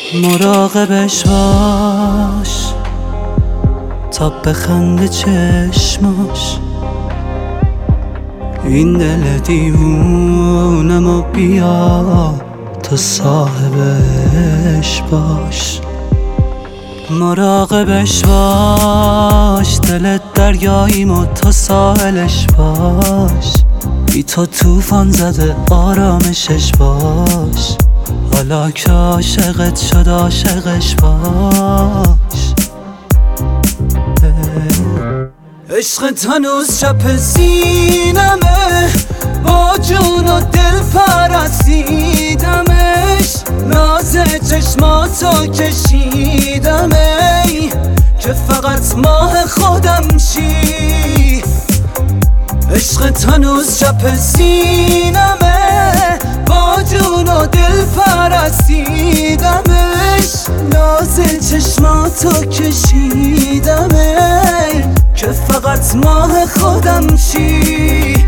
مراقبش باش تا بخنده چشماش، این دل دیوونمو بیا تو صاحبش باش. مراقبش باش، دلت دریاییمو تو ساحلش باش، بی تو طوفان زده آرامشش باش، حالا که عاشقت شد عاشقش باش. عشقت هنوز چپ سینمه، با جون و دل پرستیدمش، ناز چشماتو کشیدم ای که فقط ماه خودم شی. عشقت هنوز چپ سینمه، با جون و دل پرستیدمش، ناز چشماتو کشیدم ای که فقط ماه خودم شی.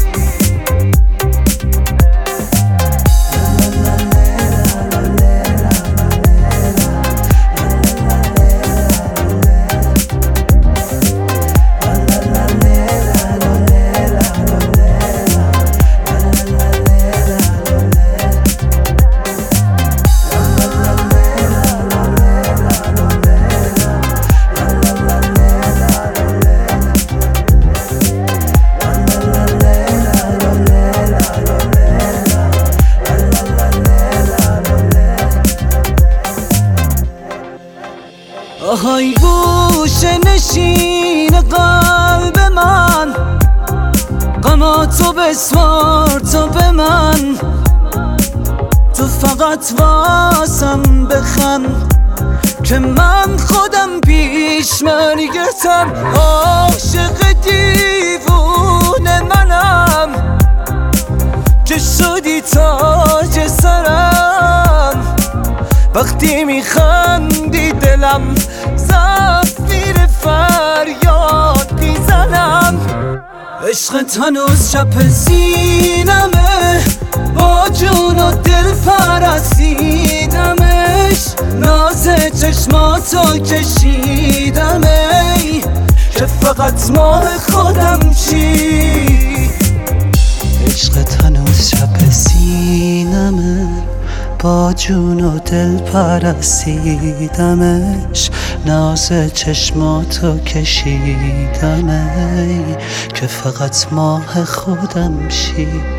آهای گوشه نشین قلب من، غماتو بسوار تو به من، تو فقط واسم بخند که من خودم پیش مرگتم. عاشق دیوونه منم که شدی تاج سرم، وقتی میخندی دلم زفیر فریاد میزنم. عشقت هنوز چپ سینمه، با جون و دل پرستیدمش، ناز چشماتو کشیدم ای که فقط ماه خودم شی. عشقت هنوز چپ سینمه، با جون و دل پرستیدمش، ناز چشماتو کشیدم ای که فقط ماه خودم شی.